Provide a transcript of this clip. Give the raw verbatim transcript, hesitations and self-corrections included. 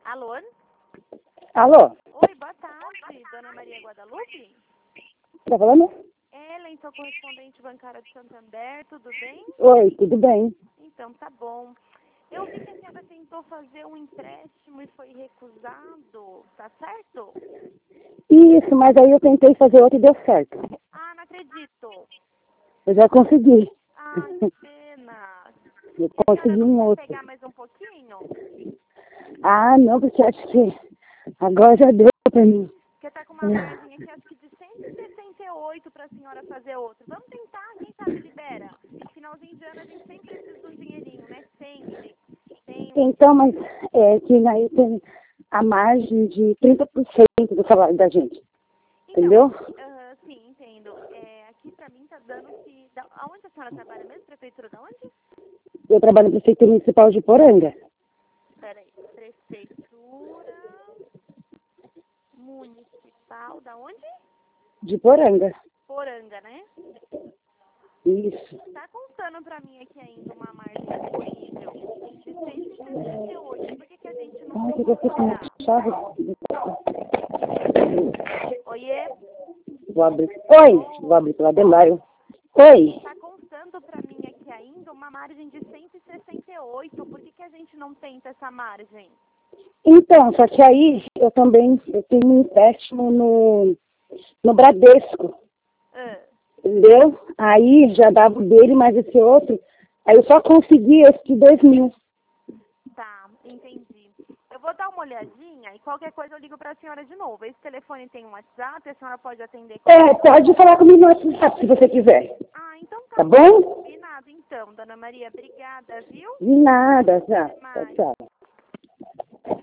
Alô? Alô? Oi, boa tarde, Dona Maria Guadalupe? Tá falando? Ellen, sou correspondente bancária de Santander, tudo bem? Oi, tudo bem? Então, tá bom. Eu vi que a senhora tentou fazer um empréstimo e foi recusado, tá certo? Isso, mas aí eu tentei fazer outro e deu certo. Ah, não acredito. Eu já consegui. Ah, que pena. Eu E a senhora consegui não um quer outro. pegar mais um pouquinho? Ah, não, porque acho que agora já deu pra mim. Porque tá com uma margem aqui, acho que de cento e sessenta e oito para a senhora fazer outro. Vamos tentar, quem sabe libera. Finalzinho de ano a gente sempre precisa de um dinheirinho, né? Sempre. Tem... Então, mas é que aí tem a margem de trinta por cento do salário da gente. Então, Entendeu? uh, sim, entendo. É, aqui pra mim tá dando que... Da, aonde a senhora trabalha mesmo? Prefeitura da onde? Eu trabalho na Prefeitura Municipal de Poranga. Peraí. Prefeitura Municipal da onde? De Poranga. Poranga, né? Isso. Tá contando pra mim aqui ainda uma margem disponível de cento e sessenta e oito. Por que que a gente não Ai, que tenta você com liberar? chave. Oiê? Vou abrir. Oi, vou abrir pela Demário. Oi. Tá contando pra mim aqui ainda uma margem de cento e sessenta e oito. Por que que a gente não tenta essa margem? Então, só que aí eu também eu tenho um empréstimo no, no Bradesco, Ah, entendeu? Aí já dava o dele, mas esse outro, aí eu só consegui esse de dois mil. tá, entendi. Eu vou dar uma olhadinha e qualquer coisa eu ligo pra senhora de novo. Esse telefone tem um WhatsApp, a senhora pode atender É, qualquer coisa. pode falar comigo no WhatsApp se você quiser. Ah, então tá Tá bom. bom? Combinado então, Dona Maria. Obrigada, viu? De nada, já. Até Tchau, mais. tchau.